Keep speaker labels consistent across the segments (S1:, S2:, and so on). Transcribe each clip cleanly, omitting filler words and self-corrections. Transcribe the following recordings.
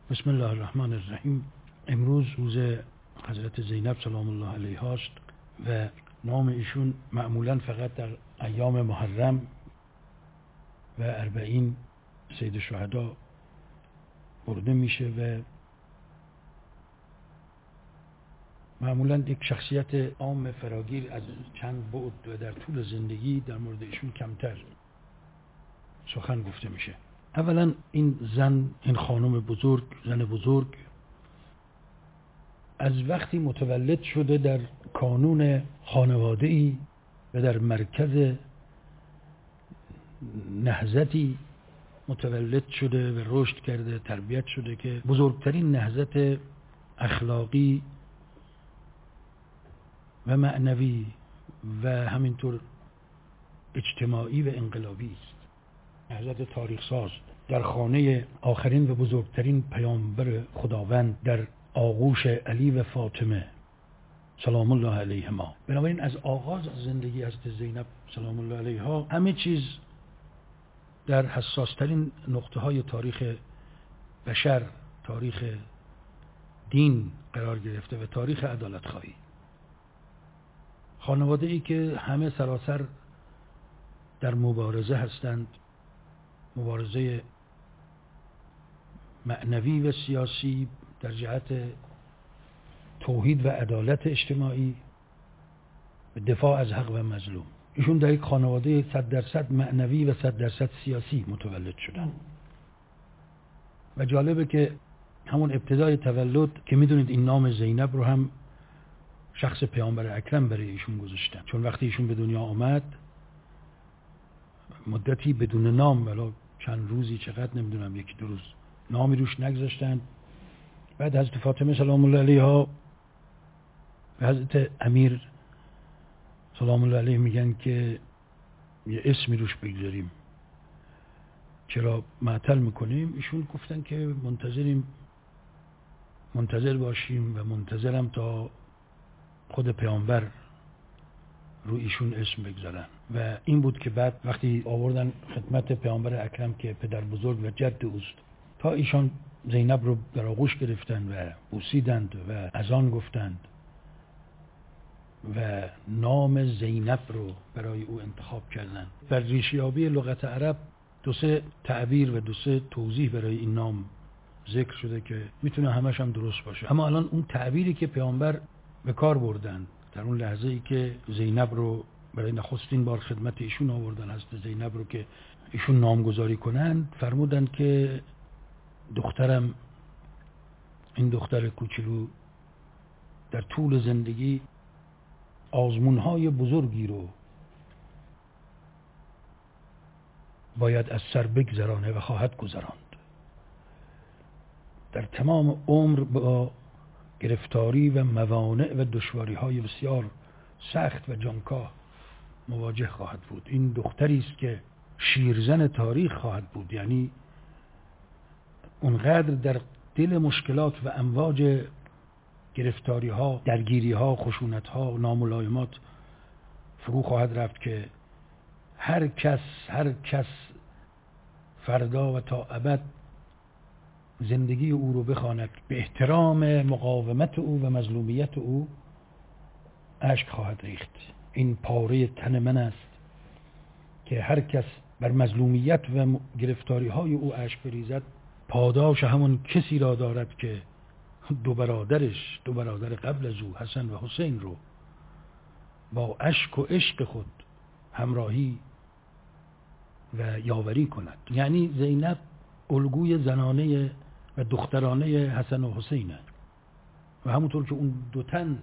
S1: بسم الله الرحمن الرحیم. امروز روز حضرت زینب سلام الله علیها است و نام ایشون معمولا فقط در ایام محرم و 40 سید الشهدا برده میشه و معمولا یک شخصیت عام فراگیر از چند بعد و در طول زندگی در مورد ایشون کمتر سخن گفته میشه. اولا این زن، این خانم بزرگ، زن بزرگ، از وقتی متولد شده در کانون خانواده‌ای و در مرکز نهضتی متولد شده و رشد کرده، تربیت شده که بزرگترین نهضت اخلاقی و معنوی و همینطور اجتماعی و انقلابی است. نهضت تاریخ ساز در خانه آخرین و بزرگترین پیامبر خداوند در آغوش علی و فاطمه سلام الله علیهما. بنابراین از آغاز زندگی حضرت زینب سلام الله علیها همه چیز در حساسترین نقطه های تاریخ بشر، تاریخ دین قرار گرفته و تاریخ عدالت خواهی. خانواده ای که همه سراسر در مبارزه هستند، مبارزه معنوی و سیاسی در جهت توحید و عدالت اجتماعی و دفاع از حق و مظلوم. ایشون در یک خانواده 100% معنوی و 100% سیاسی متولد شدن و جالبه که همون ابتدای تولد که میدونید این نام زینب رو هم شخص پیامبر اکرم برای ایشون گذاشتن، چون وقتی ایشون به دنیا آمد مدتی بدون نام، ولی چند روزی چقدر نمیدونم، یکی دو روز نامی روش نگذاشتن. بعد حضرت فاطمه سلام الله علیها و حضرت امیر سلام الله علیه میگن که یه اسمی روش بگذاریم، چرا معطل میکنیم؟ ایشون گفتن که منتظر باشیم و منتظرم تا خود پیامبر رو ایشون اسم بگذارن. و این بود که بعد وقتی آوردن خدمت پیامبر اکرم که پدر بزرگ و جد اوست، تا ایشان زینب رو در آغوش گرفتن و بوسیدند و اذان گفتند و نام زینب رو برای او انتخاب کردند. در ریشیابی لغت عرب 2-3 تعبیر و 2-3 توضیح برای این نام ذکر شده که میتونه همش هم درست باشه، اما الان اون تعبیری که پیامبر به کار بردن در اون لحظه ای که زینب رو برای نخستین بار خدمت ایشون آوردن، حضرت زینب رو که ایشون نامگذاری کنند، فرمودن که دخترم، این دختر کوچولو در طول زندگی آزمونهای بزرگی رو باید از سر بگذرانه و خواهد گذراند. در تمام عمر با گرفتاری و موانع و دشواری‌های بسیار سخت و جانکاه مواجه خواهد بود. این دختری است که شیرزن تاریخ خواهد بود، یعنی اونقدر در دل مشکلات و امواج گرفتاری‌ها، درگیری‌ها، خشونت‌ها، ناملایمات فرو خواهد رفت که هر کس فردا و تا ابد زندگی او رو بخواند به احترام مقاومت او و مظلومیت او اشک خواهد ریخت. این پاره تن من است که هر کس بر مظلومیت و گرفتاری های او اشک بریزد، پاداش همون کسی را دارد که دو برادر قبل از او، حسن و حسین، رو با اشک و عشق خود همراهی و یاوری کند. یعنی زینب الگوی زنانه و دخترانه حسن و حسینه و همونطور که اون دو تن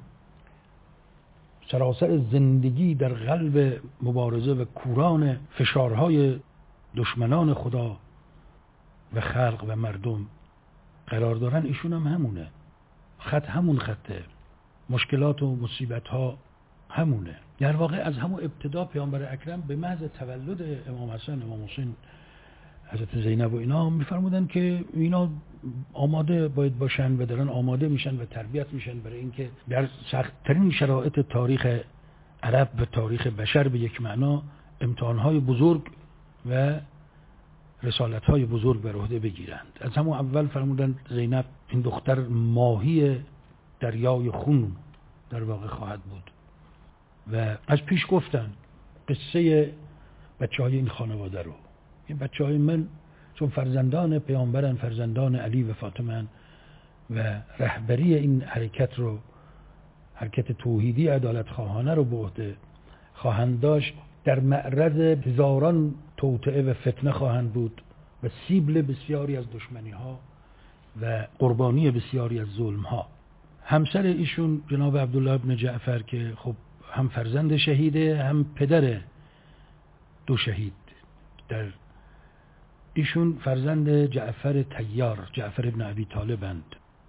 S1: سراسر زندگی در قلب مبارزه و کوران فشارهای دشمنان خدا و خلق و مردم قرار دارن، ایشون هم همونه. همون خطه، مشکلات و مصیبت ها همونه. در واقع از همون ابتدا پیامبر اکرم به محض تولد امام حسن، امام حسین، حضرت زینب و اینا میفرمودن که اینا آماده باید باشن و دارن آماده میشن و تربیت میشن برای اینکه در سخت‌ترین شرایط تاریخ عرب و تاریخ بشر به یک معنا امتحانهای بزرگ و رسالت‌های بزرگ بر عهده بگیرند. از همون اول فرمودند زینب این دختر ماهی دریای خون در واقع خواهد بود و از پیش گفتن قصه بچه‌های این خانواده رو. این بچه‌های من چون فرزندان پیامبرن، فرزندان علی و فاطمه و رهبری این حرکت رو، حرکت توحیدی عدالت خواهانه رو به عهده خواهند داشت، در معرض هزاران توطئه و فتنه خواهند بود و سیبل بسیاری از دشمنی ها و قربانی بسیاری از ظلم ها. همسر ایشون جناب عبدالله ابن جعفر که خب هم فرزند شهیده هم پدر دو شهید، در ایشون فرزند جعفر طیار، جعفر ابن ابی طالبند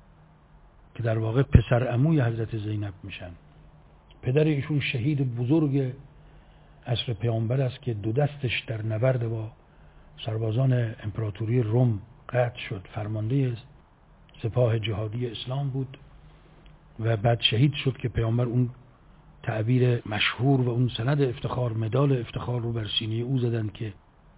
S1: که در واقع پسر عموی حضرت زینب میشن. پدر ایشون شهید بزرگ عصر پیامبر است که دو دستش در نبرد با سربازان امپراتوری روم قطع شد، فرمانده سپاه جهادی اسلام بود و بعد شهید شد که پیامبر اون تعبیر مشهور و اون سند افتخار، مدال افتخار رو بر سینه او زدن که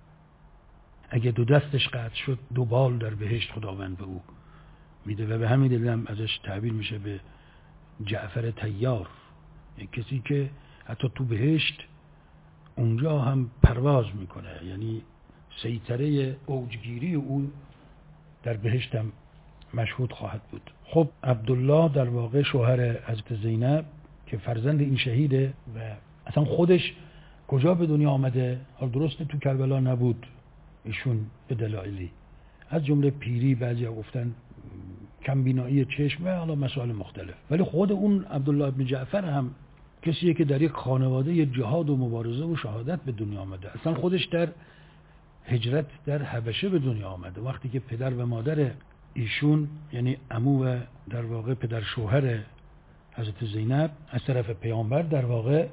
S1: اگه دو دستش قطع شد دو بال در بهشت خداوند به او میده و به همین دلیل هم ازش تعبیر میشه به جعفر طیار، یک کسی که حتی تو بهشت اونجا هم پرواز میکنه، یعنی سیطره اوجگیری او در بهشت هم مشهود خواهد بود. خب عبدالله در واقع شوهر حضرت زینب که فرزند این شهیده و اصلا خودش کجا به دنیا آمده، حال درسته تو کربلا نبود ایشون به دلایلی، از جمله پیری، بعضی ها گفتن کم بینایی چشم و حالا مسائل مختلف، ولی خود اون عبدالله ابن جعفر هم کسیه که در یک خانواده جهاد و مبارزه و شهادت به دنیا آمده. اصلا خودش در هجرت در حبشه به دنیا آمده، وقتی که پدر و مادر ایشون یعنی عمو و در واقع پدر شوهر حضرت زینب از طرف پیامبر در واقع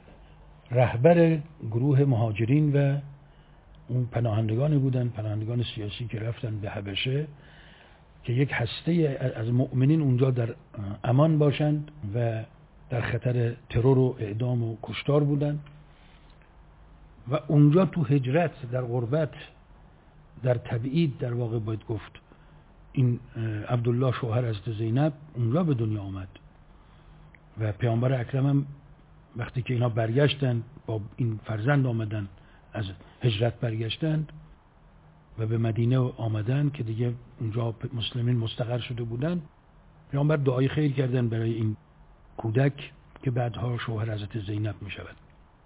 S1: رهبر گروه مهاجرین و اون پناهندگانی بودن، پناهندگان سیاسی که رفتن به حبشه که یک هسته از مؤمنین اونجا در امان باشند و در خطر ترور و اعدام و کشتار بودن و اونجا تو هجرت، در غربت، در تبعید در واقع باید گفت این عبدالله شوهر حضرت زینب اونجا به دنیا آمد و پیامبر اکرم هم وقتی که اینا برگشتن با این فرزند آمدن، از هجرت برگشتند و به مدینه آمدن که دیگه اونجا مسلمین مستقر شده بودن، پیامبر دعای خیر کردن برای این کودک که بعدها شوهر حضرت زینب می شود.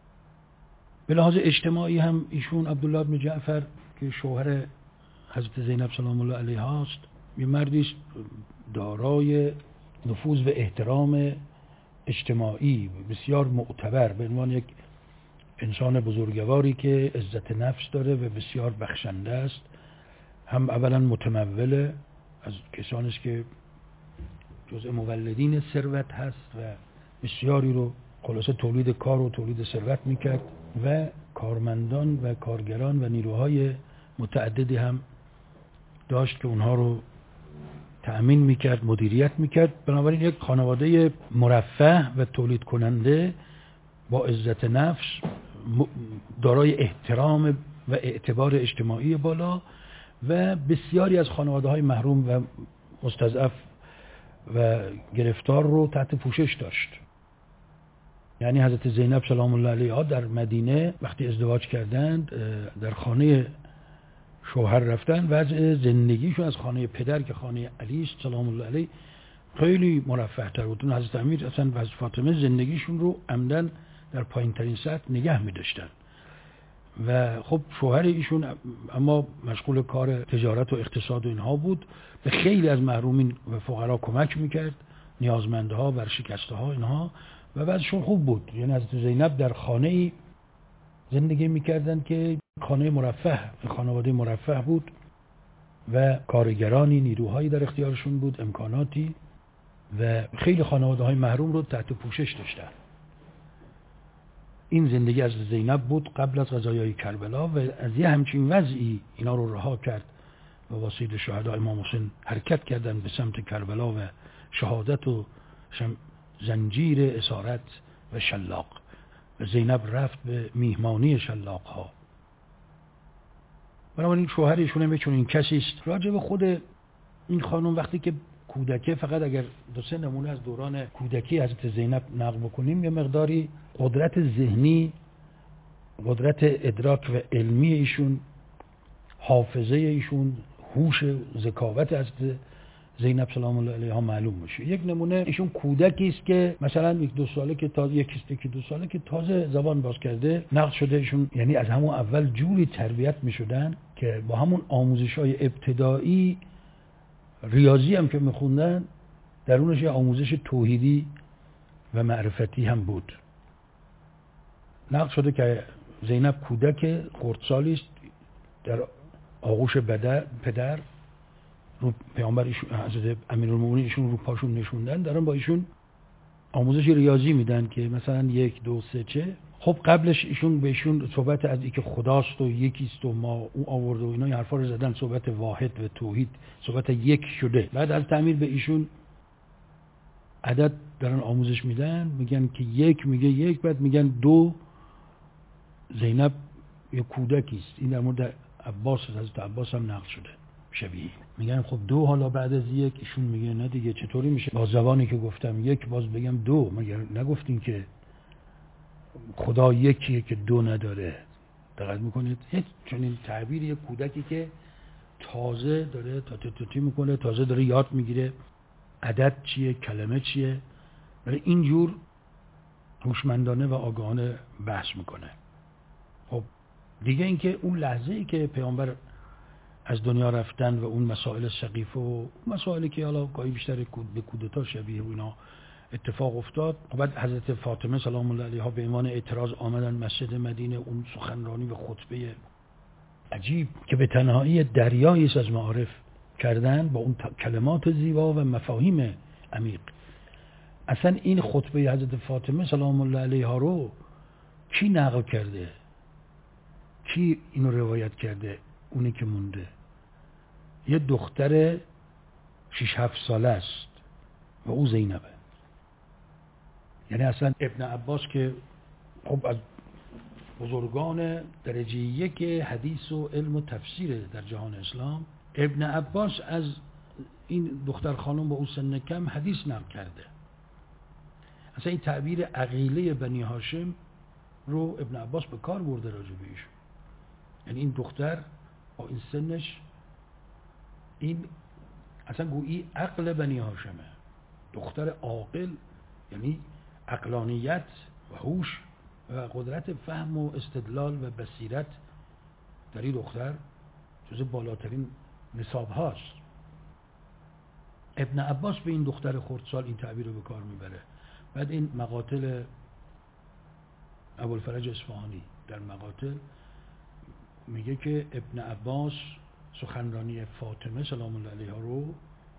S1: به لحاظ اجتماعی هم ایشون عبدالله بن جعفر که شوهر حضرت زینب سلام الله علیها است، یه مردی است دارای نفوذ و احترام اجتماعی بسیار معتبر، به عنوان یک انسان بزرگواری که عزت نفس داره و بسیار بخشنده است. هم اولا متموله، از کسانی است که جزء مولدین ثروت هست و بسیاری رو خلاصه تولید کار و تولید ثروت میکرد و کارمندان و کارگران و نیروهای متعددی هم داشت که اونها رو تأمین میکرد، مدیریت میکرد. بنابراین یک خانواده مرفه و تولید کننده با عزت نفس، دارای احترام و اعتبار اجتماعی بالا و بسیاری از خانواده های محروم و مستضعف و گرفتار رو تحت پوشش داشت. یعنی حضرت زینب سلام الله علیها در مدینه وقتی ازدواج کردند در خانه شوهر رفتن، وضع زندگیشون از خانه پدر که خانه علی است سلام الله علیه خیلی مرفه تر بود. حضرت امیر اصلا و حضرت فاطمه زندگیشون رو عمدن در پایین ترین سطح نگه می داشتن و خب شوهر ایشون اما مشغول کار تجارت و اقتصاد و اینها بود، به خیلی از محرومین و فقرا کمک میکرد، نیازمندها، ورشکسته ها اینها، و بعدشون خوب بود. یعنی حضرت زینب در خانه‌ای زندگی میکردن که خانه مرفه، خانواده مرفه بود و کارگرانی، نیروهایی در اختیارشون بود، امکاناتی، و خیلی خانواده های محروم رو تحت پوشش داشتن. این زندگی از زینب بود قبل از غزوه کربلا و از یه همچین وضعی اینا رو رها کرد و واسطه شهدا امام حسین حرکت کردن به سمت کربلا و شهادت و زنجیر اسارت و شلاق و زینب رفت به میهمانی شلاق ها بنابراین شوهر ایشون هم چون این کسی است. راجع به خود این خانم وقتی که کودکه، فقط اگر دو سه نمونه از دوران کودکی حضرت زینب نقل بکنیم، یه مقداری قدرت ذهنی، قدرت ادراک و علمی ایشون، حافظه ایشون، هوش، ذکاوت حضرت زینب سلام الله علیها معلوم میشه. یک نمونه ایشون کودکی است که مثلا یک دو ساله که تازه زبان باز کرده، نقل شده ایشون یعنی از همون اول جوری تربیت میشدن که با همون آموزش‌های ابتدایی، ریاضی هم که میخوندن درونش یه آموزش توحیدی و معرفتی هم بود. نقل شده که زینب کودک خردسالی است، در آغوش پدر رو پیامبر ایشون حضرت امیرالمومنین ایشون رو پاشون نشوندن، دارن با ایشون آموزش ریاضی میدن که مثلا 1 2 3 چه. خب قبلش ایشون بهشون صحبت از اینکه خداست و یکیست و ما او آورده و اینا این حرفا رو زدن، صحبت واحد و توحید، صحبت یک شده. بعد از تعمیر به ایشون عدد دارن آموزش میدن، میگن که 1 میگه 1، بعد میگن 2 زینب یه کودکی است. این در مورد عباس، حضرت عباس هم نقل شده شبیه. میگن خب 2 حالا بعد از 1، ایشون میگه نه دیگه چطوری میشه با زبانی که گفتم 1 باز بگم 2؟ مگر نگفتین که خدا یکیه که 2 نداره؟ دقت میکنید؟ چون این تعبیر یک کودکی که تازه داره تاتوتی میکنه، تازه داره یاد میگیره عدد چیه، کلمه چیه، داره اینجور هوشمندانه و آگاهانه بحث میکنه. خب دیگه اینکه اون لحظه ای که پیامبر از دنیا رفتن و اون مسائل سقیفه و مسائلی که حالا گاهی بیشتر به کودتا شبیه و اینا اتفاق افتاد، بعد حضرت فاطمه سلام الله علیها به عنوان اعتراض آمدن مسجد مدینه، اون سخنرانی و خطبه عجیب که به تنهایی دریایی است از معارف کردن با اون کلمات زیبا و مفاهیم عمیق. اصلا این خطبه حضرت فاطمه سلام الله علیها رو کی نقل کرده؟ کی اینو روایت کرده؟ اونی که مونده یه دختر 6-7 ساله است و او زینبه. یعنی اصلا ابن عباس که خب از بزرگان درجه 1 حدیث و علم و تفسیر در جهان اسلام، ابن عباس از این دختر خانم با او سن کم حدیث نقل کرده. اصلا این تعبیر عقیله بنی هاشم رو ابن عباس به کار برده راجع به ایشون. یعنی این دختر با این سنش، این اصلا گویی عقل بنی هاشمه، دختر عاقل، یعنی عقلانیت و هوش و قدرت فهم و استدلال و بصیرت در این دختر جز بالاترین نصاب هاست. ابن عباس به این دختر خردسال این تعبیر رو به کار میبره. بعد این مقاتل ابوالفرج اصفهانی در مقاتل میگه که ابن عباس سخنرانی فاطمه سلام الله علیها رو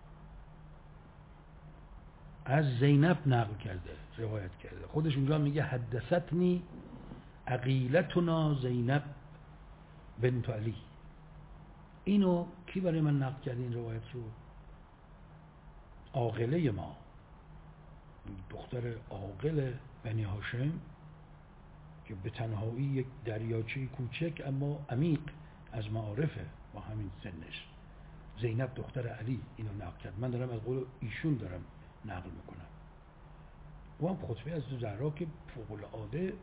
S1: از زینب نقل کرده، روایت کرده. خودش اونجا میگه حدثتنی عقیلتنا زینب بنت علی. اینو کی برای من نقل کرده این روایت رو؟ عاقله ما، دختر عاقل بنی هاشم که به تنهایی یک دریاچه کوچک اما عمیق از معارفه با همین سنش. زینب دختر علی اینو نقل کرد. من دارم از قول ایشون دارم نقل میکنم. و هم خطبه از زهرا که فوق العاده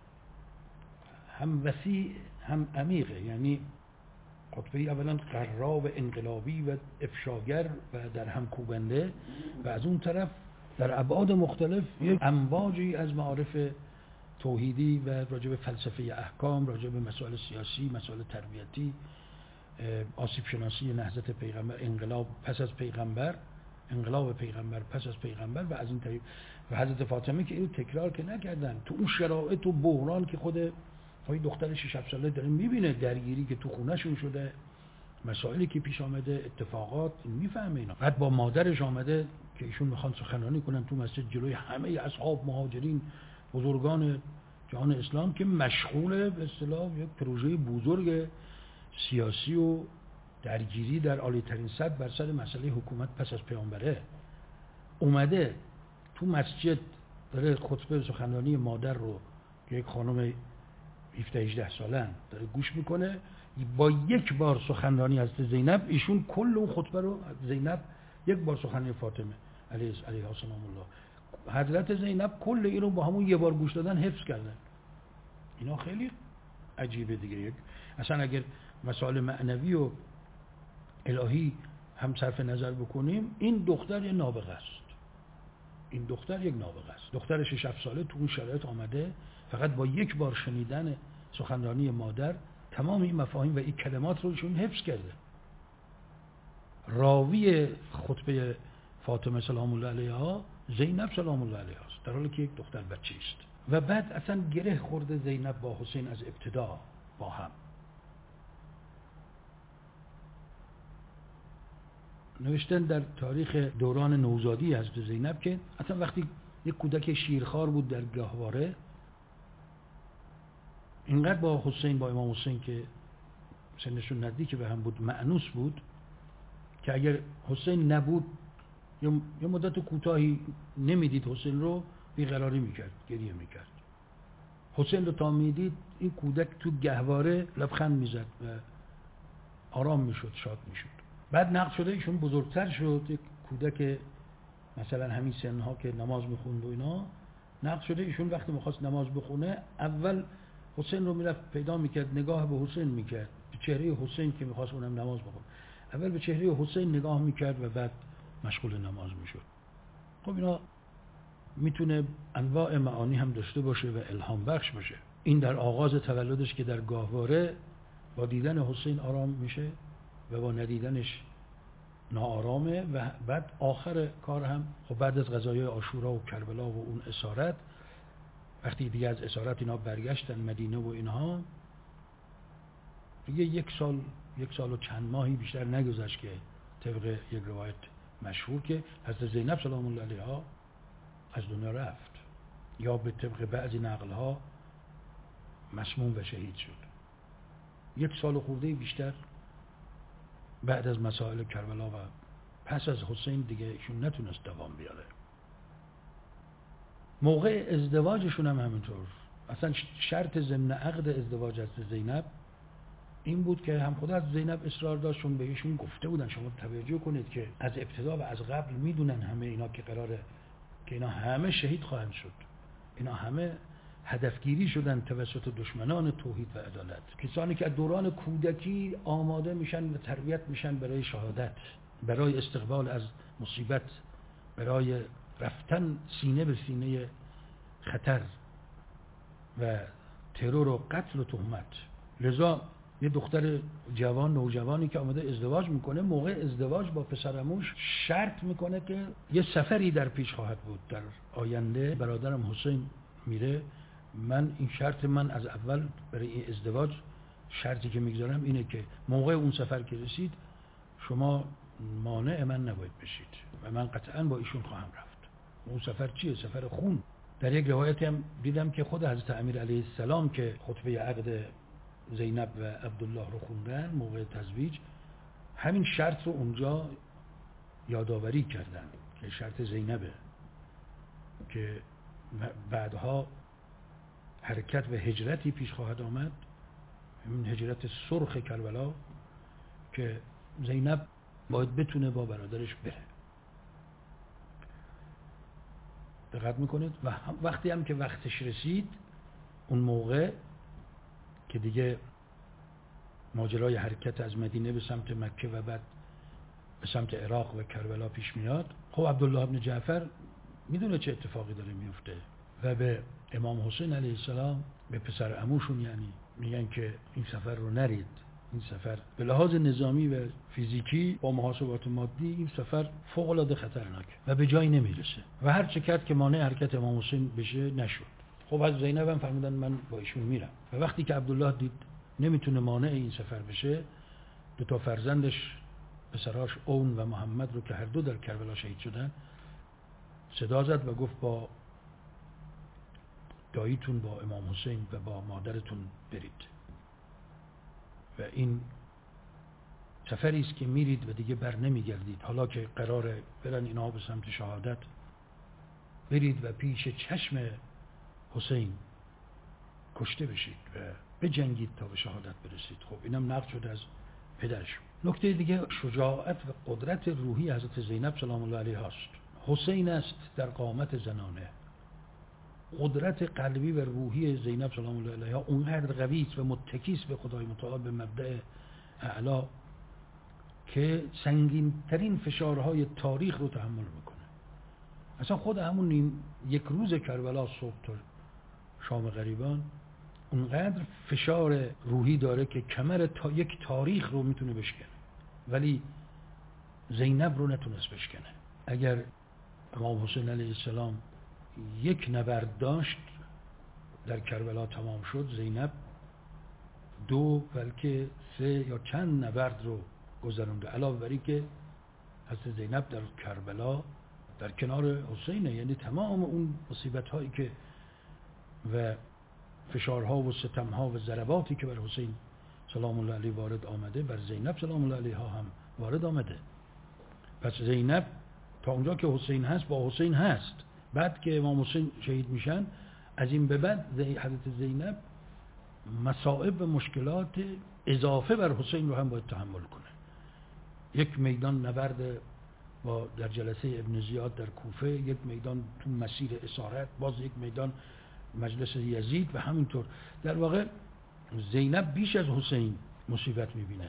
S1: هم وسیع هم عمیقه، یعنی خطبه اولا قرا و انقلابی و افشاگر و در هم کوبنده، و از اون طرف در ابعاد مختلف یک امواجی از معارف توحیدی و راجع به فلسفه احکام، راجع به مسائل سیاسی، مسائل تربیتی، آسیب شناسی نهضت پیغمبر، انقلاب پس از پیغمبر، انقلاب پیغمبر پس از پیغمبر و از این طریق. و حضرت فاطمه که اینو تکرار که نکردن تو اون شرایط و بحران که خود این دختر 6-7 ساله داره میبینه، درگیری که تو خونهشون شده، مسائلی که پیش آمده، اتفاقات، میفهمه اینا. بعد با مادرش آمده که ایشون میخوان سخنرانی کنن تو مسجد جلوی همه اصحاب، مهاجرین، بزرگان جهان اسلام که مشغول به اصطلاح یک پروژه بزرگ سیاسی و درگیری در عالی ترین سطح بر سر مسئله حکومت پس از پیامبره. اومده تو مسجد داره خطبه سخنرانی مادر رو که یک خانم 17-18 سالن داره گوش میکنه. با یک بار سخنرانی حضرت زینب ایشون کل اون خطبه رو زینب یک بار سخنرانی فاطمه علیها سلام الله حضرت زینب کل این رو با همون یه بار گوش دادن حفظ کردن. اینا خیلی عجیبه دیگه. اصلا اگر مسائل معنوی و الهی هم صرف نظر بکنیم این دختر یه نابغه است. این دختر یک نابغه است. دختر 6-7 ساله تو اون شرایط آمده فقط با یک بار شنیدن سخنرانی مادر تمام این مفاهیم و این کلمات رو ایشون حفظ کرده. راوی خطبه فاطمه سلام الله علیها زینب سلام الله علیها است، در حالی که یک دختر بچه است. و بعد اصلا گره خورده زینب با حسین از ابتدا با هم. نوشتن در تاریخ دوران نوزادی حضرت زینب که اصلا وقتی یک کودک شیرخوار بود در گهواره، اینقدر با حسین، با امام حسین که سنشون نزدیک به هم بود، مأنوس بود که اگر حسین نبود یا مدت کوتاهی نمیدید حسین رو، بیقراری میکرد، گریه میکرد. حسین رو تا میدید این کودک تو گهواره لبخند میزد و آرام میشد، شاد میشد. بعد نقل شده ایشون بزرگتر شد، یک کودک مثلا همین سنها که نماز میخوند و اینا، نقل شده ایشون وقتی میخواست نماز بخونه اول حسین رو میرفت پیدا میکرد، نگاه به حسین میکرد، به چهره حسین که میخواست اونم نماز بخونه، اول به چهره حسین نگاه میکرد و بعد مشغول نماز میشد. خب اینا میتونه انواع معانی هم داشته باشه و الهام بخش باشه. این در آغاز تولدش که در گاهواره با دیدن حسین آرام میشه و با ندیدنش ناآرامه و بعد آخر کار هم خب بعد از غزوه عاشورا و کربلا و اون اسارت، وقتی دیگه از اسارت اینا برگشتن مدینه و اینها، دیگه یک سال و چند ماهی بیشتر نگذشت که طبق یک روایت مشهور که حضرت زینب سلام الله علیها از دنیا رفت، یا به طبق بعضی نقلها مسموم و شهید شد. یک سال خورده بیشتر بعد از مسائل کربلا و پس از حسین دیگه ایشون نتونست دوام بیاره. موقع ازدواجشون هم همینطور. اصلا شرط ضمن عقد ازدواج از زینب این بود که هم خود از زینب اصرار داشتون، به ایشون گفته بودن شما توجه کنید که از ابتدا و از قبل میدونن همه اینا که قراره که اینا همه شهید خواهند شد، اینا همه هدفگیری شدن توسط دشمنان توحید و عدالت، کسانی که از دوران کودکی آماده میشن و تربیت میشن برای شهادت، برای استقبال از مصیبت، برای رفتن سینه به سینه خطر و ترور و قتل و تهمت. لذا یه دختر جوان، نوجوانی که آمده ازدواج میکنه، موقع ازدواج با پسرعموش شرط میکنه که یه سفری در پیش خواهد بود در آینده. برادرم حسین میره، این شرط من از اول برای این ازدواج شرطی که میگذارم اینه که موقع اون سفر که رسید شما مانع من نباید بشید و من قطعا با ایشون خواهم رفت. اون سفر چیه؟ سفر خون. در یک روایتی هم دیدم که خود حضرت امیر علیه السلام که خطبه عقد زینب و عبدالله رو خوندن موقع تزویج، همین شرط رو اونجا یادآوری کردن که شرط زینبه که بعدها حرکت و هجرتی پیش خواهد آمد، این هجرت سرخ کربلا که زینب باید بتونه با برادرش بره. دقت میکنید؟ و وقتی هم که وقتش رسید، اون موقع که دیگه ماجرای حرکت از مدینه به سمت مکه و بعد به سمت عراق و کربلا پیش میاد، خب عبدالله ابن جعفر میدونه چه اتفاقی داره میفته و به امام حسین علیه السلام، به پسر عموشون یعنی، میگن که این سفر رو نرید. این سفر به لحاظ نظامی و فیزیکی با محاسبات مادی این سفر فوق العاده خطرناک و به جایی نمیرسه و هر چه کرد که مانع حرکت امام حسین بشه نشد. خب از زینب هم فرمودن من با ایشون میرم و وقتی که عبدالله دید نمیتونه مانع این سفر بشه، دو تا فرزندش پسراش اون و محمد رو که هر دو در کربلا شهید شدن صدا زد و گفت با داییتون، با امام حسین و با مادرتون برید و این سفری است که میرید و دیگه بر نمیگردید. حالا که قراره برن اینا به سمت شهادت، برید و پیش چشم حسین کشته بشید و بجنگید تا به شهادت برسید. خب اینم نقد شده از پدرشون. نکته دیگه شجاعت و قدرت روحی حضرت زینب سلام الله علیها است. حسین است در قامت زنانه. قدرت قلبی و روحی زینب سلام الله علیها اونقدر قوی است و متکی است به خدای متعال، به مبدأ اعلی، که سنگین ترین فشارهای تاریخ رو تحمل میکنه. اصلا خود همون یک روز کربلا صبح تا شام غریبان اونقدر فشار روحی داره که کمر یک تاریخ رو میتونه بشکنه، ولی زینب رو نتونست بشکنه. اگر امام حسین علیه السلام یک نبرد داشت در کربلا تمام شد، زینب 2 بلکه 3 یا چند نبرد رو گذرونده. علاوه بر این که حضرت زینب در کربلا در کنار حسینه، یعنی تمام اون مصیبت هایی که و فشارها و ستمها و ضرباتی که بر حسین سلام الله علیه وارد آمده، بر زینب سلام الله علیها هم وارد آمده. پس زینب تا اونجا که حسین هست با حسین هست. بعد که امام حسین شهید میشن، از این به بعد حضرت زینب مصائب و مشکلات اضافه بر حسین رو هم باید تحمل کنه. یک میدان نبرد با در جلسه ابن زیاد در کوفه، یک میدان تو مسیر اسارت، باز یک میدان مجلس یزید و همینطور. در واقع زینب بیش از حسین مصیبت میبینه.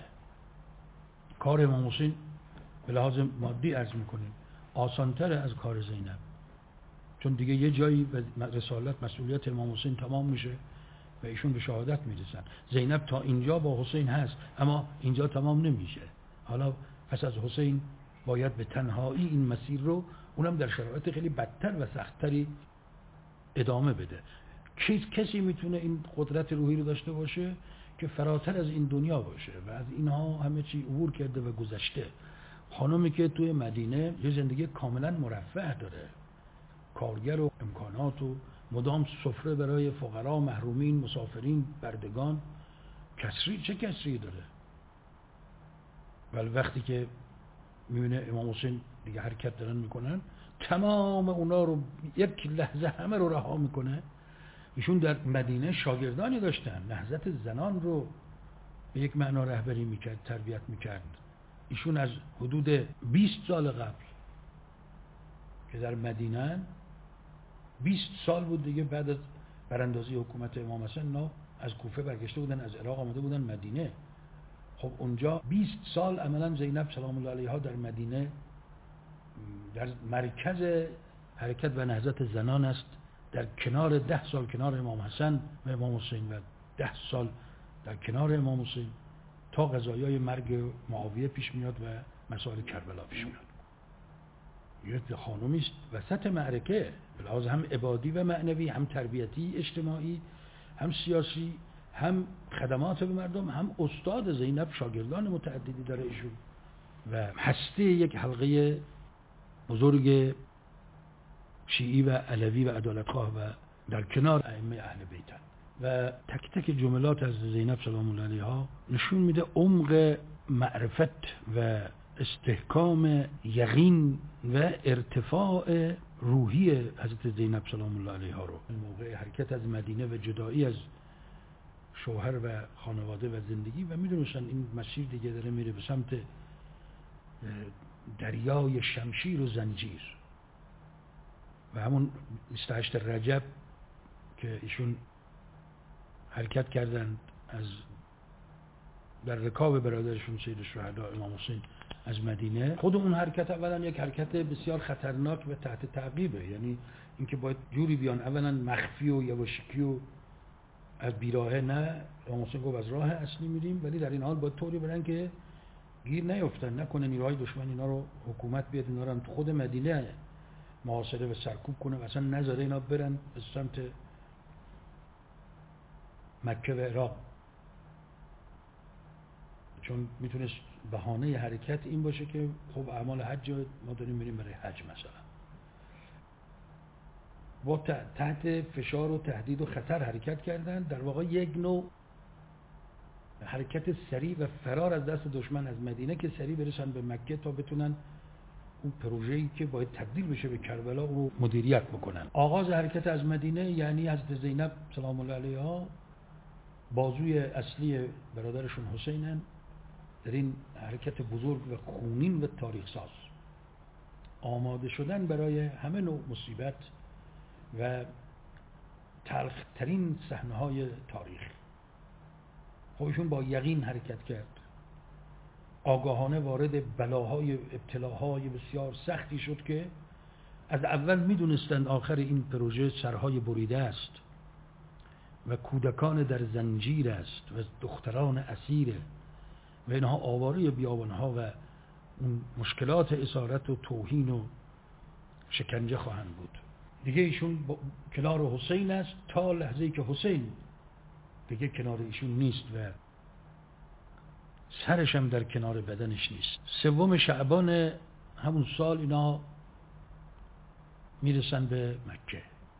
S1: کار امام حسین به لحاظ مادی عرض میکنیم آسانتر از کار زینب، چون دیگه یه جایی به رسالت مسئولیت امام حسین تمام میشه و ایشون به شهادت میرسن. زینب تا اینجا با حسین هست اما اینجا تمام نمیشه. حالا پس از حسین باید به تنهایی این مسیر رو، اونم در شرایط خیلی بدتر و سختتری، ادامه بده. کسی میتونه این قدرت روحی رو داشته باشه که فراتر از این دنیا باشه و از اینها همه چی عبور کرده و گذشته. خانمی که توی مدینه یه زندگی کاملا مرفه داره، کارگر و امکانات و مدام سفره برای فقرا، محرومین، مسافرین، بردگان، چه کسری داره. ولی وقتی که میبینه امام حسین دیگه حرکت دارن میکنن، تمام اونا رو یک لحظه همه رو رها میکنه. ایشون در مدینه شاگردانی داشتن، نهضت زنان رو به یک معنا رهبری میکرد، تربیت میکرد. ایشون از حدود 20 سال قبل که در مدینه 20 سال بود دیگه، بعد از براندازی حکومت امام حسن از کوفه برگشته بودن، از عراق آمده بودن مدینه. خب اونجا 20 سال عملا زینب سلام الله علیها در مدینه در مرکز حرکت و نهضت زنان است، در کنار 10 سال کنار امام حسن و امام حسین و 10 سال در کنار امام حسین تا قضایای مرگ معاویه پیش میاد و مسائل کربلا پیش میاد. یه خانومی است وسط معرکه، به لحاظ هم عبادی و معنوی، هم تربیتی اجتماعی، هم سیاسی، هم خدمات به مردم، هم استاد. زینب شاگردان متعددی داره ایشون و هسته یک حلقه بزرگ شیعی و علوی و عدالتخواه و در کنار ائمه اهل بیتن. و تک تک جملات از زینب سلام الله علیها نشون میده عمق معرفت و استحکام یقین و ارتفاع روحی حضرت زینب سلام الله علیها رو. موقع حرکت از مدینه و جدایی از شوهر و خانواده و زندگی و میدونستن این مسیر دیگه داره میره به سمت دریای شمشیر و زنجیر. و همون 28 رجب که ایشون حرکت کردند از در رکاب برادرشون سید الشهدا امام حسین از مدینه، خود اون حرکت اولا یک حرکت بسیار خطرناک و تحت تعقیبه. یعنی اینکه باید جوری بیان، اولا مخفی و یواشکی و از بیراهه، نه امام حسین گفت از راه اصلی میریم، ولی در این حال باید طوری برن که گیر نیفتن، نکنه نیروهای دشمن اینا رو، حکومت بیاد اینا رو تو خود مدینه محاصره و سرکوب کنه و اصلا نذاره اینا برن به سمت مکه و عراق، چون میتونست بهانه حرکت این باشه که خب اعمال حج ما داریم بریم برای حج مثلا. با تحت فشار و تهدید و خطر حرکت کردن، در واقع یک نوع حرکت سریع و فرار از دست دشمن از مدینه که سریع برسن به مکه تا بتونن اون پروژه‌ای که باید تبدیل بشه به کربلا رو مدیریت بکنن. آغاز حرکت از مدینه یعنی حضرت زینب سلام الله علیها بازوی اصلی برادرشون حسینن در این حرکت بزرگ و خونین و تاریخ ساز، آماده شدن برای همه نوع مصیبت و تلخترین صحنه‌های تاریخ. خودشون با یقین حرکت کرد، آگاهانه وارد بلاهای ابتلاهای بسیار سختی شد که از اول میدونستند آخر این پروژه سرهای بریده است و کودکان در زنجیر است و دختران اسیره و اینها آواره بیابانها و اون مشکلات اسارت و توهین و شکنجه خواهند بود. دیگه ایشون کنار حسین است تا لحظه‌ای که حسین دیگه کنار ایشون نیست و سرش هم در کنار بدنش نیست. 3 شعبان همون سال اینا میرسن به مکه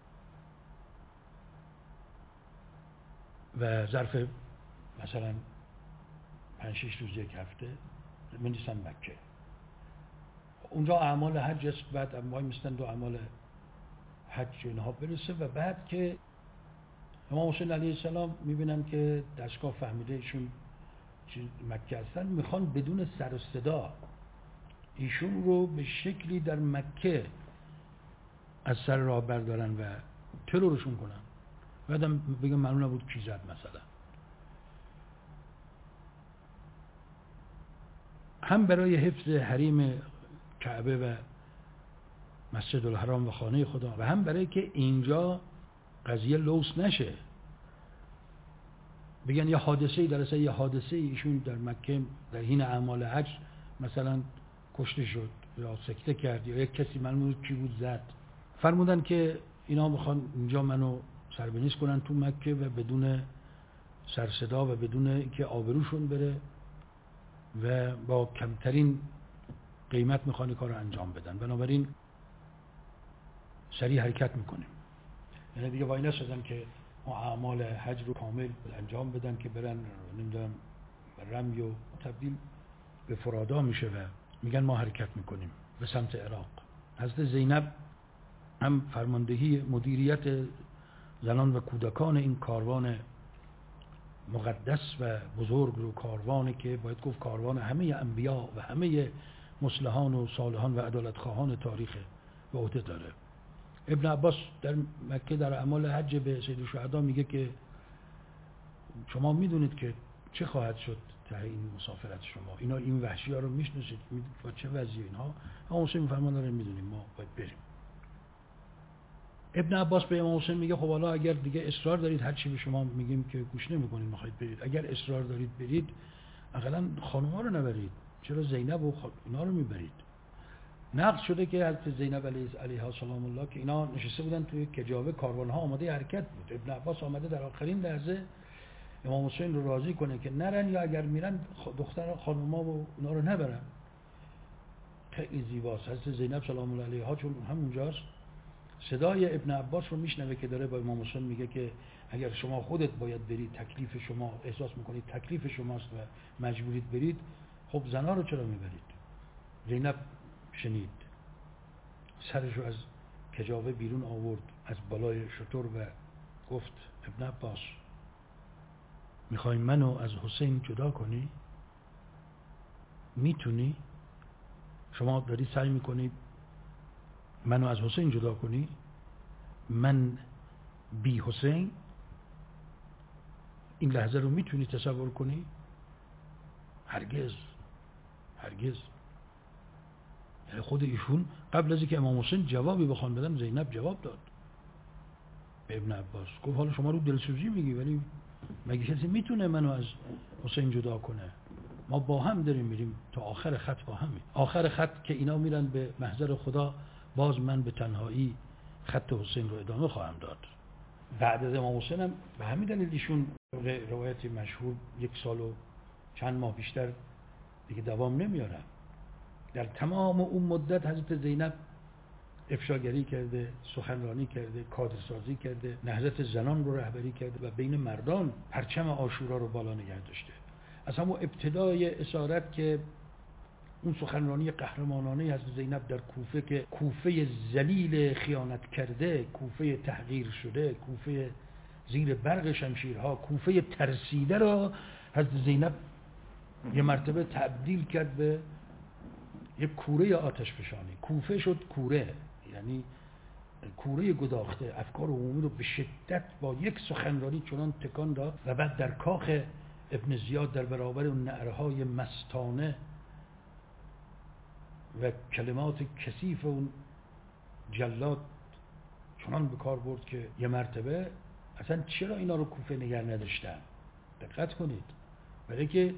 S1: و ظرف مثلا 5-6 روز، 1 هفته میرسن مکه. اونجا اعمال حج است، بعد وای میستن دو اعمال حج اینها برسه و بعد که امام حسین علیه السلام میبینن که دستگاه فهمیده ایشون مکه هستن، میخوان بدون سر و صدا ایشون رو به شکلی در مکه از سر راه بردارن و ترورشون کنن. بعدم بگم معلوم نبود کی زد مثلا. هم برای حفظ حریم کعبه و مسجد الحرام و خانه خدا و هم برای که اینجا قضیه لوس نشه، بگن یه حادثه‌ای در اصل یه حادثه ایشون در مکه در حین اعمال حج مثلا کشته شد یا سکته کرد یا یک کسی معلوم کی بود زد. فرمودن که اینا میخوان اینجا منو سربنیز کنن تو مکه و بدون سر صدا و بدون اینکه آبروشون بره و با کمترین قیمت میخوان کار رو انجام بدن. بنابراین سریع حرکت میکنیم، یعنی دیگه وای نشدن که اعمال حج رو کامل انجام بدن که برن نمیدونم رمی و تبدیل به فرادا میشه و میگن ما حرکت میکنیم به سمت عراق. حضرت زینب هم فرماندهی مدیریت زنان و کودکان این کاروان مقدس و بزرگ رو، کاروانی که باید گفت کاروان همه انبیا و همه مصلحان و صالحان و عدالتخواهان تاریخ به عهده داره. ابن عباس در مکه در اعمال حج به سید الشهدا میگه که شما میدونید که چه خواهد شد ته این مسافرت شما، اینا این وحشی ها رو میشناسید با چه وضعی اینها. امام حسین میفرمان داره میدونیم ما باید بریم. ابن عباس به امام حسین میگه خب حالا اگر دیگه اصرار دارید هر چی به شما میگیم که گوش نمیکنید میخواید برید، اگر اصرار دارید برید اقلا خانوما رو نبرید، چرا زینب و اینا رو میبرید؟ نقل شده که حضرت زینب علیها سلام الله که اینا نشسته بودن توی کجاوه، کاروانها آماده حرکت بود، ابن عباس آمده در آخرین لحظه امام حسین رو راضی کنه که نرن یا اگر میرن دختر خانوما و اینا رو نبرن. خیلی زیباست. حضرت زینب سلام الله علیها چون همونجاست صدای ابن عباس رو میشنوه که داره با امام حسین میگه که اگر شما خودت باید برید، تکلیف شما احساس میکنید تکلیف شماست و مجبورید برید، خب زنها رو چرا میبرید؟ زینب شنید، سرش رو از کجاوه بیرون آورد از بالای شتر و گفت ابن عباس میخوای منو از حسین جدا کنی؟ میتونی؟ شما داری سعی میکنی منو از حسین جدا کنی؟ من بی حسین این لحظه رو میتونی تصور کنی؟ هرگز هرگز. یعنی خود ایشون قبل از اینکه امام حسین جوابی بخوان بدن زینب جواب داد به ابن عباس، گفت حالا شما رو دلسوزی میگی ولی مگه کسی میتونه منو از حسین جدا کنه؟ ما با هم داریم میریم تا آخر خط، با همین آخر خط که اینا میرن به محضر خدا، باز من به تنهایی خط حسین رو ادامه خواهم داد. بعد از امام حسین هم به همین دلیل ایشون روایت مشهور 1 سال و چند ماه بیشتر دیگه دوام نمیارن. در تمام اون مدت حضرت زینب افشاگری کرده، سخنرانی کرده، کادرسازی کرده، نهضت زنان رو رهبری کرده و بین مردان پرچم عاشورا رو بالا نگه داشته. از همون ابتدای اسارت که اون سخنرانی قهرمانانه حضرت زینب در کوفه که کوفه ذلیل خیانت کرده، کوفه تحقیر شده، کوفه زیر برق شمشیرها کوفه ترسیده را حضرت زینب یه مرتبه تبدیل کرد به یک کوره آتش فشانی. کوفه شد کوره، یعنی کوره گداخته. افکار عمومی رو به شدت با یک سخنرانی چنان تکان داد و بعد در کاخ ابن زیاد در برابر اون نعرهای مستانه و کلمات کثیف اون جلاد چنان به کار برد که یه مرتبه اصلا چرا اینا رو کوفه نگه نداشتن؟ دقت کنید، برای که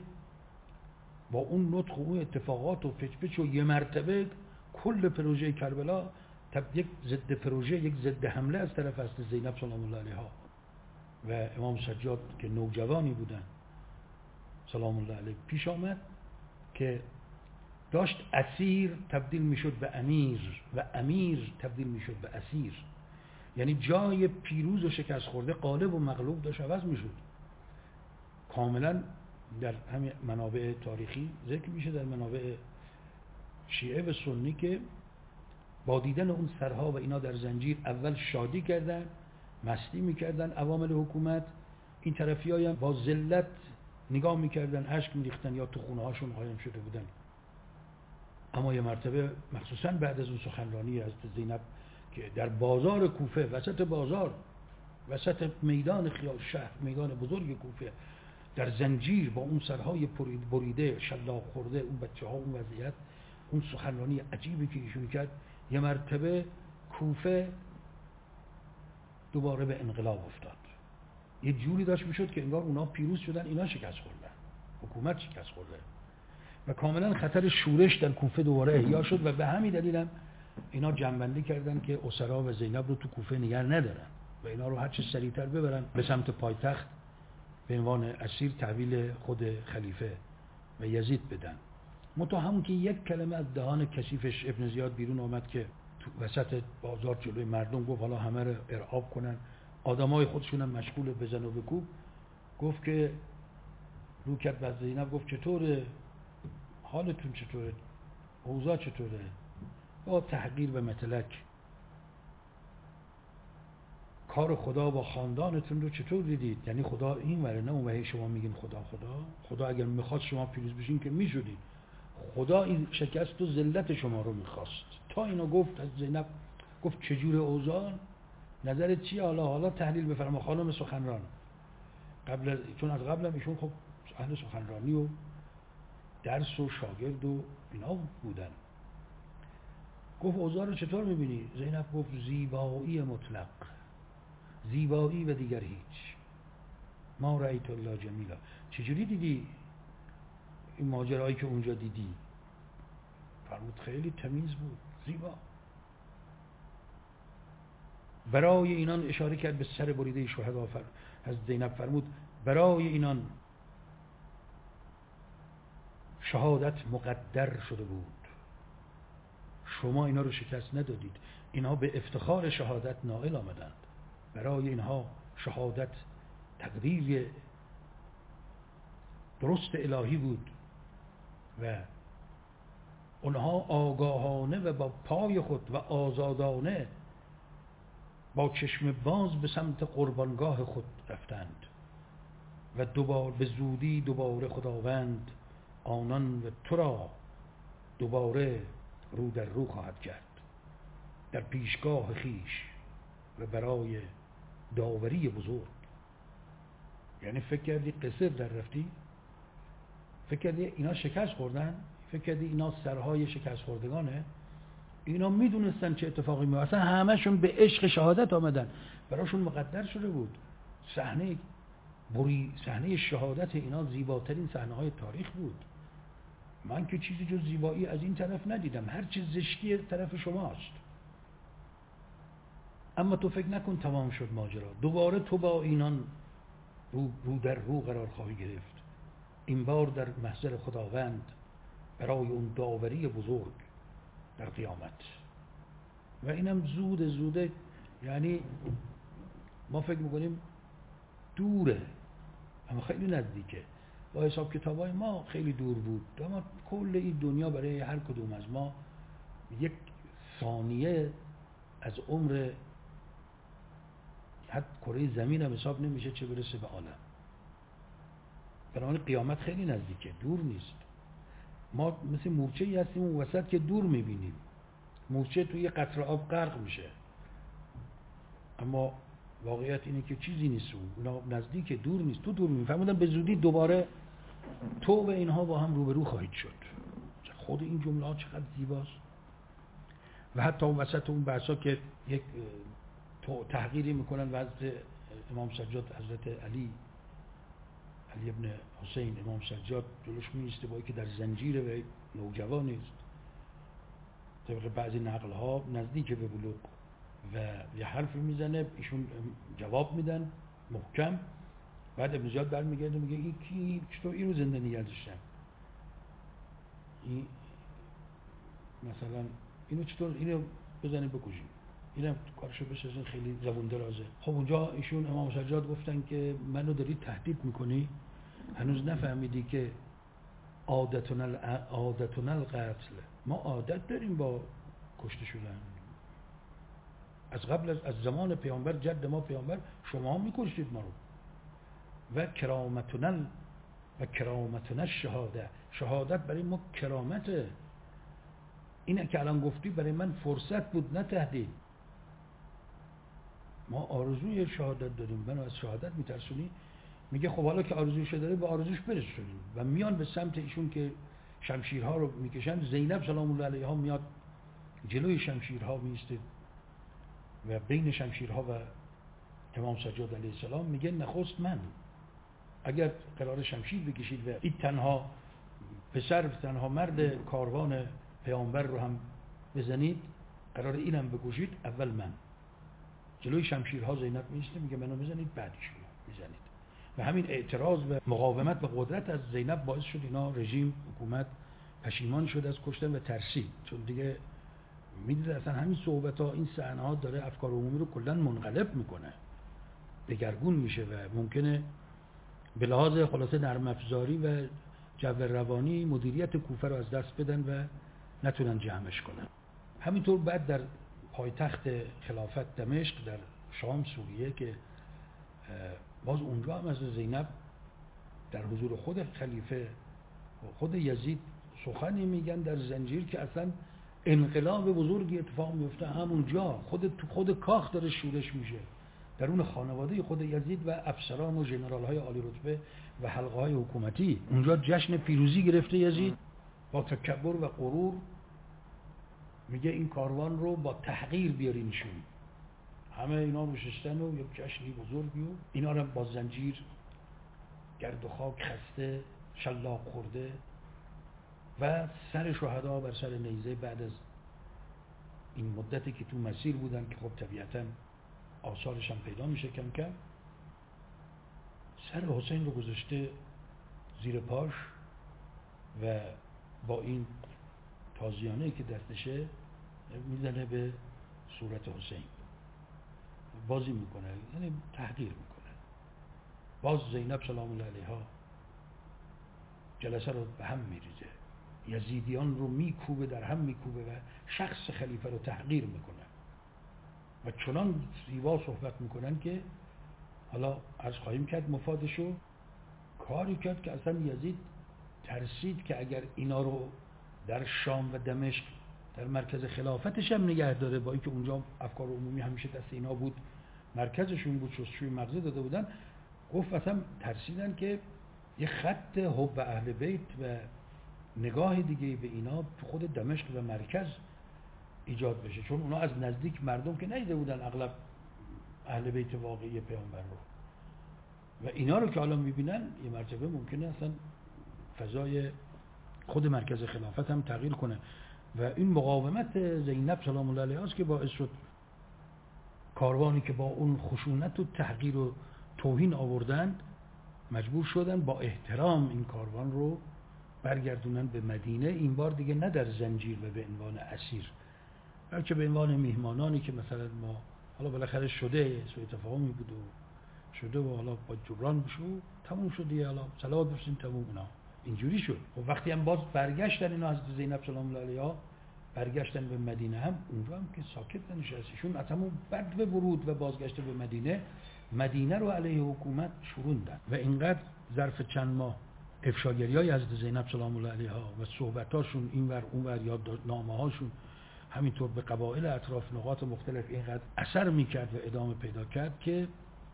S1: با اون نطق و اون اتفاقات و پچ و یه مرتبه کل پروژه کربلا یک ضد پروژه، یک ضد حمله از طرف حضرت زینب سلام الله علیها و امام سجاد که نوجوانی بودن سلام الله علیه پیش آمد که داشت اسیر تبدیل میشد به امیر و امیر تبدیل میشد به اسیر. یعنی جای پیروز و شکست خورده غالب و مغلوب داشت عوض میشد. کاملا در همین منابع تاریخی ذکر میشه، در منابع شیعه و سنی، که با دیدن اون سرها و اینا در زنجیر اول شادی کردن، مستی میکردن عوامل حکومت، این طرفی هم با ذلت نگاه میکردن، اشک میریختن یا تو خونه هاشون قایم شده بودن. اما یه مرتبه مخصوصا بعد از اون سخنرانی از زینب که در بازار کوفه، وسط بازار، وسط میدان خیال شهر، میدان بزرگ کوفه، در زنجیر با اون سرهای بریده شلاق خورده، اون بچه ها، اون وضعیت، اون سخنرانی عجیبی که ایشون کرد، یه مرتبه کوفه دوباره به انقلاب افتاد. یه جوری داشت میشد که انگار اونا پیروز شدن، اینا شکست خوردن، حکومت شکست خورده و کاملا خطر شورش در کوفه دوباره احیا شد و به همین دلیل هم اینا جنبندی کردن که اسرا و زینب رو تو کوفه نگه ندارن و اینا رو هر چه سریعتر ببرن به سمت پایتخت به عنوان اسیر تحویل خود خلیفه و یزید بدن. منتها همون که یک کلمه از دهان کثیفش ابن زیاد بیرون آمد که تو وسط بازار جلوی مردم گفت حالا همه رو ارعاب کنن، آدمای خودشون هم مشغول بزن و بکوب، گفت که رو کرد به زینب گفت چطوره؟ حالتون چطوره؟ اوضاع چطوره؟ با تحقیر و متلک کار خدا با خاندانتون رو چطور دیدید؟ یعنی خدا این وره نه اون وره، شما میگین خدا اگر میخواست شما پیروز بشین که میشدید. خدا این شکست و ذلت شما رو میخواست. تا اینو گفت از زینب گفت چجور اوضاع؟ نظرت چیه؟ حالا تحلیل بفرما خانم سخنران. چون از قبل هم ایشون خب اهل سخنرانی و درس و شاگرد و اینا بودن. گفت اوضاع رو چطور میبینی؟ زینب گفت زیبایی مطلق، زیبایی و دیگر هیچ. ما رأیت الله جمیلا. چجوری دیدی این ماجرایی که اونجا دیدی؟ فرمود خیلی تمیز بود، زیبا. برای اینان اشاره کرد به سر بریده شهدا. از زینب فرمود برای اینان شهادت مقدر شده بود، شما اینا رو شکست ندادید، اینها به افتخار شهادت نائل آمدند. برای اینها شهادت تقدیر درست الهی بود و اونها آگاهانه و با پای خود و آزادانه با چشم باز به سمت قربانگاه خود رفتند و به زودی دوباره خداوند آنان و تو را دوباره رو در رو خواهد کرد در پیشگاه خیش و برای داوری بزرگ. یعنی فکر کردی قصر در رفتی؟ فکر کردی اینا شکست خوردن؟ فکر کردی اینا سرهای شکست خوردگانه؟ اینا میدونستن چه اتفاقی میفته، اصلا همشون به عشق شهادت آمدن، براشون مقدر شده بود. صحنه شهادت اینا زیباترین صحنه‌های تاریخ بود. من که چیزی جز زیبایی از این طرف ندیدم، هر چیز زشتی طرف شماست. اما تو فکر نکن تمام شد ماجرا، دوباره تو با اینان رو در رو قرار خواهی گرفت، این بار در محضر خداوند برای اون داوری بزرگ در قیامت. و اینم زوده، یعنی ما فکر میکنیم دوره اما خیلی نزدیکه، با حساب کتابای ما خیلی دور بود، اما کل این دنیا برای هر کدوم از ما یک ثانیه از عمر حتی کره زمین هم حساب نمیشه، چه برسه به عالم. بنابراین قیامت خیلی نزدیکه، دور نیست. ما مثل مورچه‌ای هستیم اون وسط که دور میبینیم، مورچه توی قطره آب غرق میشه، اما واقعیت اینه که چیزی نیست، اونا نزدیکه، دور نیست. تو دور میفهمودن به زودی دوباره تو و اینها با هم روبرو خواهید شد. خود این جمله ها چقدر زیباست. و حتی اون وسط اون بحثا که یک تحقیری میکنن وضع امام سجاد حضرت علی ابن حسین امام سجاد جلوش میسته با که در زنجیره و نوجوانی است، طبق بعضی نقل ها نزدیک به بلوغ، و یه حرف میزنه، ایشون جواب میدن محکم. بعد ابن زیاد برمیگرده میگه این کی، چطور اینو زنده نگه داشتن، این مثلا اینو چطور اینو بزنید بکشید، اینم کارشو بسازین، خیلی زبون درازه. خب اونجا ایشون امام سجاد گفتن که منو داری تهدید میکنی، هنوز نفهمیدی که عادتنا القتل، ما عادت داریم با کشته شدن. از قبل از زمان پیامبر، جد ما پیامبر، شما هم میکشید ما رو. و کرامتنا الشهاده، شهادت برای ما کرامته. اینه که الان گفتی برای من فرصت بود نه تهدید. ما آرزوی شهادت داریم، منو از شهادت میترسونی؟ میگه خب حالا که آرزوش داره به آرزوش برسونیم. و میان به سمت ایشون که شمشیرها رو میکشن. زینب سلام الله علیها میاد جلوی شمشیرها میسته و بین شمشیرها و امام سجاد علیه السلام میگه نخست من، اگر قرار شمشیر بکشید و این تنها پسر، تنها مرد کاروان پیامبر رو هم بزنید، قرار اینم بکشید، اول من. جلوی شمشیرها زینب میسته میگه منو بزنید، بعدش میزنید. و همین اعتراض و مقاومت به قدرت از زینب باعث شد اینا رژیم، حکومت پشیمان شد از کشتن و ترسید، چون دیگه میدید اصلا همین صحبت ها، این صحنه ها داره افکار عمومی رو کلا منقلب میکنه، دگرگون میشه و ممکنه به لحاظ خلاصه نرم افزاری و جو روانی مدیریت کوفه رو از دست بدن و نتونن جمعش کنن. همینطور بعد در پایتخت خلافت دمشق در شام سوریه که باز اونجا هم از زینب در حضور خود خلیفه و خود یزید سخنی میگن در زنجیر که اصلا انقلاب بزرگی اتفاق میفته همونجا، خود کاخ داره شورش میشه، درون خانواده خود یزید و افسران و ژنرال های عالی رتبه و حلقه های حکومتی. اونجا جشن پیروزی گرفته یزید با تکبر و غرور، میگه این کاروان رو با تحقیر بیارینشون. همه اینا نشستن و یک جشنی بزرگی و اینا رو با زنجیر گرد و خاک خسته، شلاق خورده و سر شهدا بر سر نیزه بعد از این مدتی که تو مسیر بودن که خب طبیعتاً آثارش هم پیدا میشه کم کم، سر حسین رو گذاشته زیر پاش و با این تازیانه که دستشه میزنه به صورت حسین، بازی میکنه، یعنی تحقیر میکنه. باز زینب سلام الله علیها جلسه رو به هم میریزه، یزیدیان رو میکوبه، در هم میکوبه و شخص خلیفه رو تحقیر میکنه و چنان زیبا صحبت میکنن که حالا عرض خواهیم کرد مفادشو. کاری کرد که اصلا یزید ترسید که اگر اینا رو در شام و دمشق در مرکز خلافتش هم نگه داره، با اینکه اونجا افکار عمومی همیشه دست اینا بود، مرکزشون بود، شستشوی مغزه داده بودن، گفت اصلا ترسیدن که یه خط حب اهل بیت و نگاه دیگه به اینا تو خود دمشق و مرکز ایجاد بشه، چون اونا از نزدیک مردم که ندیده بودن اغلب اهل بیت واقعی پیامبر رو، و اینا رو که حالا میبینن یه مرتبه ممکنه اصلا فضای خود مرکز خلافت هم تغییر کنه. و این مقاومت زینب سلام الله علیها است که باعث شد کاروانی که با اون خشونت و تحقیر و توهین آوردن مجبور شدن با احترام این کاروان رو برگردونن به مدینه، این بار دیگه نه در زنجیر و به عنوان اسیر، بلکه به عنوان میهمانانی که مثلا ما حالا بالاخره شده سوء تفاهمی بود و شده و حالا با جبران بشه و تموم شد دیگه، حالا صلوات بفرستیم تموم. اونا اینجوری شد. و وقتی هم باز برگشتن اینا از زینب سلام الله علیها برگشتن به مدینه هم اونجا هم که ساکت ننشست، ایشون از همون بدو ورود و بازگشت به مدینه رو علیه حکومت شوروندن و اینقدر ظرف چند ماه افشاگری‌های حضرت زینب سلام الله علیها و صحبتاشون اینور اونور یا نامه‌هاشون همینطور به قبایل اطراف نقاط مختلف اینقدر اثر میکرد و ادامه پیدا کرد که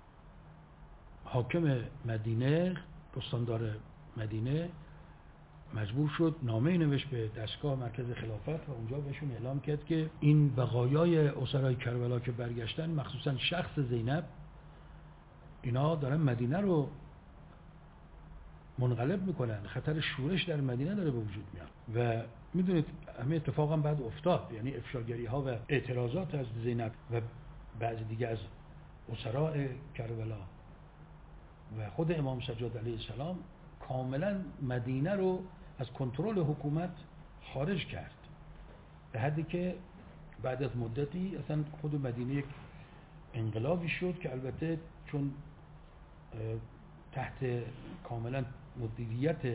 S1: حاکم مدینه، استاندار مدینه، مجبور شد نامه نوشت به دستگاه مرکز خلافت و اونجا بهشون اعلام کرد که این بقایای اسرای کربلا که برگشتن، مخصوصا شخص زینب، اینا دارن مدینه رو منقلب میکنن، خطر شورش در مدینه داره به وجود میاد. و میدونید همه اتفاق هم بعد افتاد، یعنی افشاگری ها و اعتراضات از زینب و بعضی دیگه از اسرای کربلا و خود امام سجاد علیه السلام کاملا مدینه رو از کنترل حکومت خارج کرد، به حدی که بعد از مدتی اصلا خود مدینه یک انقلابی شد که البته چون تحت کاملا مدیریت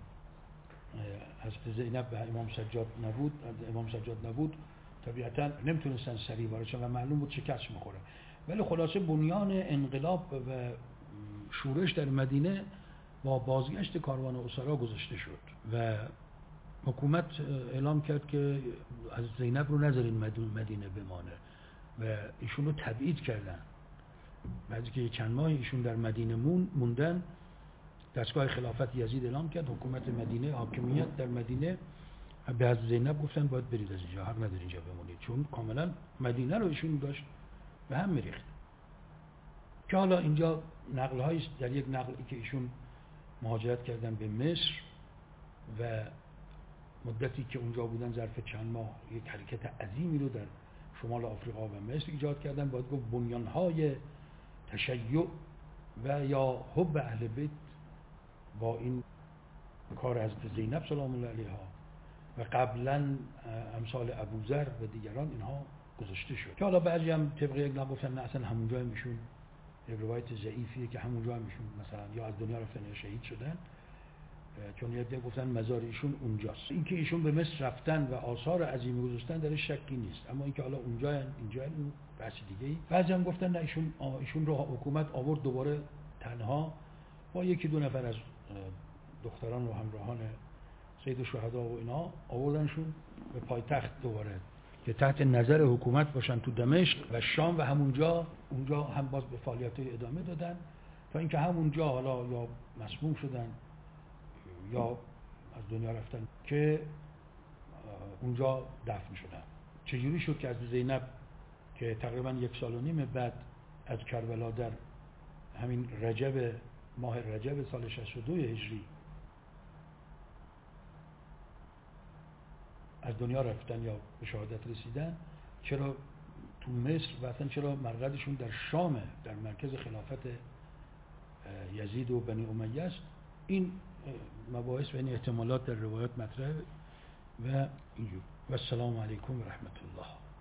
S1: حضرت زینب و امام سجاد نبود طبیعتا نمیتونستن سریع وارد شن و معلوم بود شکست میخوره. ولی خلاصه بنیان انقلاب و شورش در مدینه با بازگشت کاروان اسرا گذاشته شد و حکومت اعلام کرد که از زینب رو نذارین مدینه بمانه و ایشون رو تبعید کردن. بعد که چند ماه ایشون در مدینه موندن، دستگاه خلافت یزید اعلام کرد حکومت مدینه، حاکمیت در مدینه، به از زینب گفتن باید برید از اینجا، حق ندارید اینجا بمونید، چون کاملا مدینه رو ایشون داشت به هم میریخت. که حالا اینجا نقل هایی در یک نقلی که ایشون مهاجرت کردن به مصر و مدتی که اونجا بودن ظرف چند ماه یک حرکت عظیمی رو در شمال آفریقا و مصر ایجاد کردن، باید گفت بنیانهای تشیع و یا حب اهل بیت با این کار حضرت زینب سلام الله علیها و قبلا امثال ابوذر و دیگران اینها گذاشته شد. که حالا بعضی هم طبق یک نقل گفتن نه اصلا همونجا هم ایشون، یک روایت ضعیفیه که همونجا هم ایشون مثلا یا از دنیا رفتن یا شهید شدن، چون یه گفتن مزار ایشون اونجاست. اینکه ایشون به مصر رفتن و آثار عظیمی گذاشتن در شکی نیست، اما اینکه حالا اینجا این بحث دیگه ای. بعضی هم گفتن نه ایشون رو حکومت آورد دوباره تنها با یکی دو نفر از دختران و همراهان سید الشهدا و اینا آوردنشون به پایتخت دوباره که تحت نظر حکومت باشن تو دمشق و شام و همونجا هم باز به فعالیت‌های ادامه دادن تا اینکه همونجا حالا یا مسموم شدن یا از دنیا رفتن که اونجا دفن شدن. چجوری شد که از زینب که تقریبا 1.5 سال بعد از کربلا در همین ماه رجب سال 62 هجری از دنیا رفتن یا به شهادت رسیدن، چرا تو مصر و اصلا چرا مرقدشون در شام در مرکز خلافت یزید و بنی امیه است، این مباحث و این احتمالات در روایات مطرحه و اینجور. و السلام علیکم و رحمت الله.